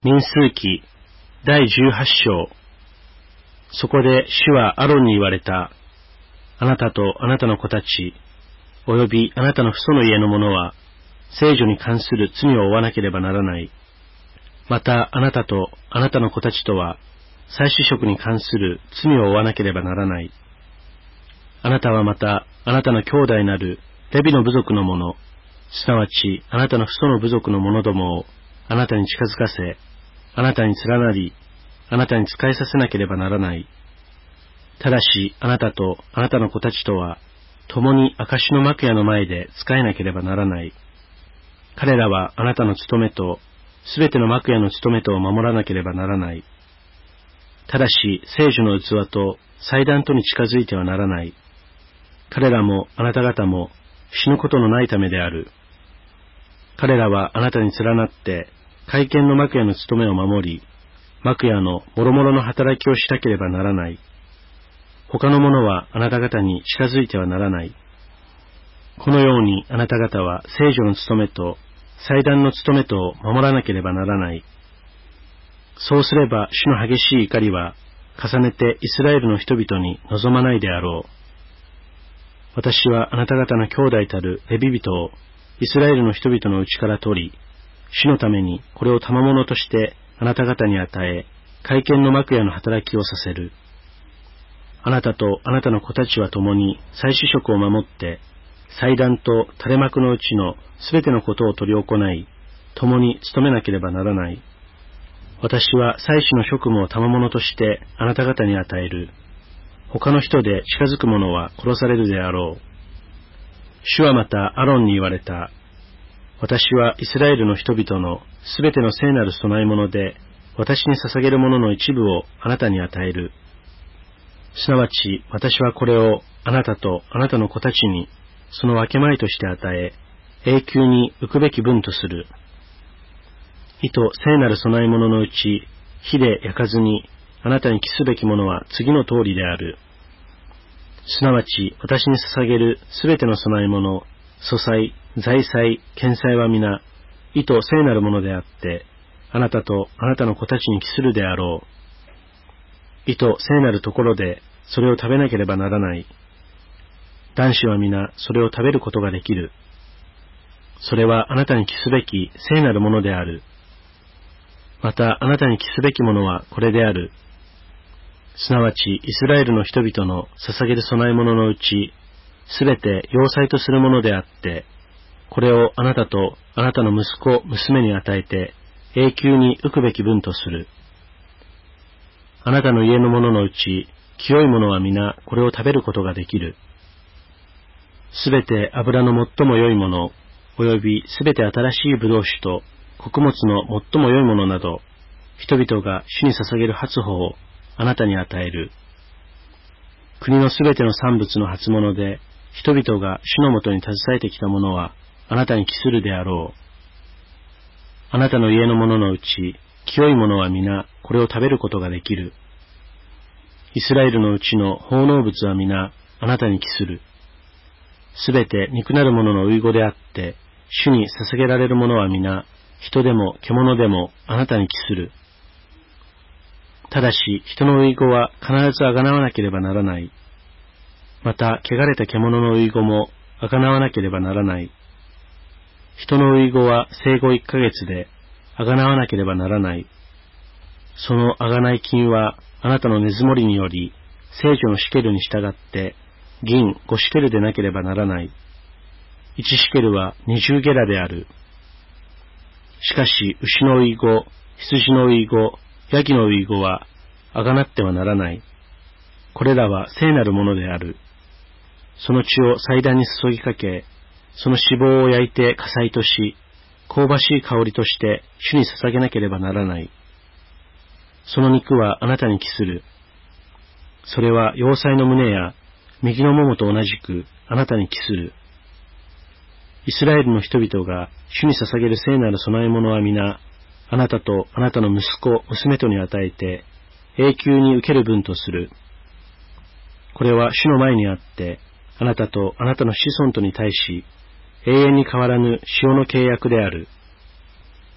民数記第18章。そこで主はアロンに言われた。あなたとあなたの子たち、およびあなたの父祖の家の者は、聖女に関する罪を負わなければならない。またあなたとあなたの子たちとは、祭司職に関する罪を負わなければならない。あなたはまたあなたの兄弟なるレビの部族の者、すなわちあなたの父祖の部族の者どもをあなたに近づかせ、あなたに連なり、あなたに仕えさせなければならない。ただしあなたとあなたの子たちとは、共に証の幕屋の前で仕えなければならない。彼らはあなたの務めと、すべての幕屋の務めとを守らなければならない。ただし聖女の器と祭壇とに近づいてはならない。彼らもあなた方も死ぬことのないためである。彼らはあなたに連なって、会見の幕屋の務めを守り、幕屋の諸々の働きをしなければならない。他の者はあなた方に近づいてはならない。このようにあなた方は聖女の務めと祭壇の務めとを守らなければならない。そうすれば主の激しい怒りは重ねてイスラエルの人々に望まないであろう。私はあなた方の兄弟たるレビ人をイスラエルの人々のうちから取り、主のためにこれを賜物としてあなた方に与え、会見の幕屋の働きをさせる。あなたとあなたの子たちは共に祭司職を守って、祭壇と垂れ幕のうちのすべてのことを執り行い、共に務めなければならない。私は祭司の職務を賜物としてあなた方に与える。他の人で近づく者は殺されるであろう。主はまたアロンに言われた。私はイスラエルの人々のすべての聖なる供え物で、私に捧げるものの一部をあなたに与える。すなわち私はこれをあなたとあなたの子たちにその分け前として与え、永久に浮くべき分とする。意図聖なる供え物のうち、火で焼かずにあなたに帰すべきものは次の通りである。すなわち私に捧げるすべての供え物、素祭、財祭、献祭は皆、意図聖なるものであって、あなたとあなたの子たちに帰するであろう。意図聖なるところでそれを食べなければならない。男子は皆それを食べることができる。それはあなたに帰すべき聖なるものである。またあなたに帰すべきものはこれである。すなわちイスラエルの人々の捧げる供え物のうち、すべて要祭とするものであって、これをあなたとあなたの息子、娘に与えて、永久に浮くべき分とする。あなたの家の者のうち、清い者は皆これを食べることができる。すべて油の最も良いもの、およびすべて新しいブドウ酒と穀物の最も良いものなど、人々が主に捧げる初歩をあなたに与える。国のすべての産物の初物で、人々が主のもとに携えてきたものはあなたに帰するであろう。あなたの家の者のうち、清い者は皆これを食べることができる。イスラエルのうちの奉納物は皆あなたに帰する。すべて肉なる者の遺語であって、主に捧げられるものは皆、人でも獣でもあなたに帰する。ただし人の遺語は必ずあがなわなければならない。また汚れた獣の遺語もあがなわなければならない。人の遺語は生後1ヶ月であがなわなければならない。そのあがない金はあなたの根積もりにより聖女のシケルに従って銀5シケルでなければならない。1シケルは20ゲラである。しかし牛の遺語、羊の遺語、ヤギの遺語はあがなってはならない。これらは聖なるものである。その血を祭壇に注ぎかけ、その脂肪を焼いて火祭とし、香ばしい香りとして主に捧げなければならない。その肉はあなたに帰する。それは要祭の胸や右のももと同じくあなたに帰する。イスラエルの人々が主に捧げる聖なる供え物は皆、あなたとあなたの息子、娘とに与えて、永久に受ける分とする。これは主の前にあって、あなたとあなたの子孫とに対し、永遠に変わらぬ塩の契約である。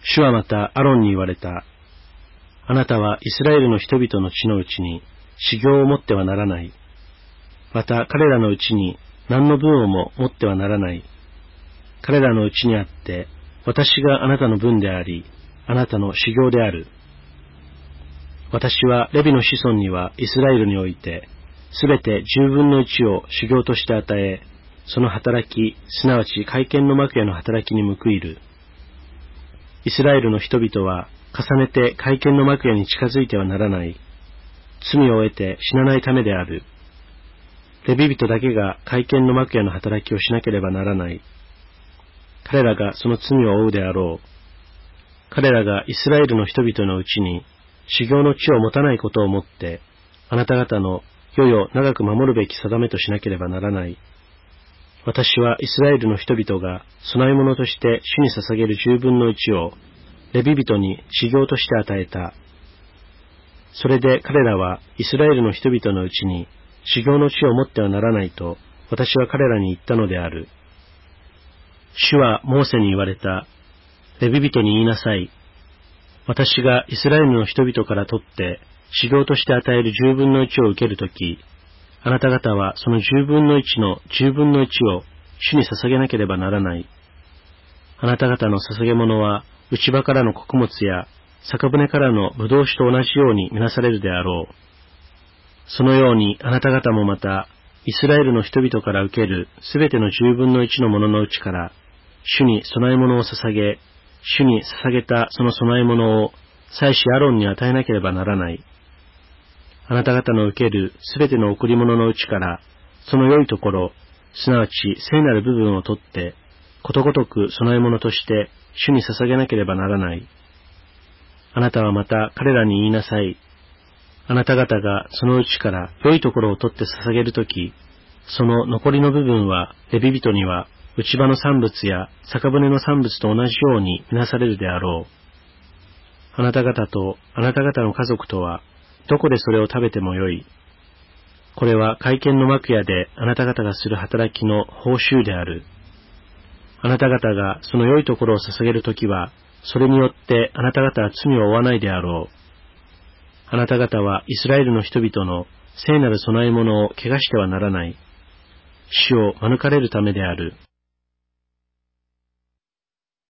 主はまたアロンに言われた。あなたはイスラエルの人々の地のうちに修行を持ってはならない。また彼らのうちに何の分をも持ってはならない。彼らのうちにあって、私があなたの分であり、あなたの修行である。私はレビの子孫にはイスラエルにおいて、すべて10分の1を修行として与え、その働き、すなわち会見の幕屋の働きに報いる。イスラエルの人々は重ねて会見の幕屋に近づいてはならない。罪を得て死なないためである。レビ人だけが会見の幕屋の働きをしなければならない。彼らがその罪を負うであろう。彼らがイスラエルの人々のうちに修行の地を持たないことをもって、あなた方の世々長く守るべき定めとしなければならない。私はイスラエルの人々が供え物として主に捧げる10分の1をレビ人に修行として与えた。それで彼らはイスラエルの人々のうちに修行の地を持ってはならないと私は彼らに言ったのである。主はモーセに言われた。レビ人に言いなさい。私がイスラエルの人々から取って修行として与える10分の1を受けるとき、あなた方はその10分の1の10分の1を主に捧げなければならない。あなた方の捧げ物は内場からの穀物や酒舟からの葡萄酒と同じようにみなされるであろう。そのようにあなた方もまたイスラエルの人々から受けるすべての10分の1のもののうちから主に供え物を捧げ、主に捧げたその供え物を祭司アロンに与えなければならない。あなた方の受けるすべての贈り物のうちから、その良いところ、すなわち聖なる部分を取って、ことごとく供え物として主に捧げなければならない。あなたはまた彼らに言いなさい。あなた方がそのうちから良いところを取って捧げるとき、その残りの部分はレビ人には内場の産物や酒舟の産物と同じようにみなされるであろう。あなた方とあなた方の家族とは、どこでそれを食べてもよい。これは会見の幕屋であなた方がする働きの報酬である。あなた方がその良いところを捧げるときは、それによってあなた方は罪を負わないであろう。あなた方はイスラエルの人々の聖なる供え物を汚してはならない。主を免れるためである。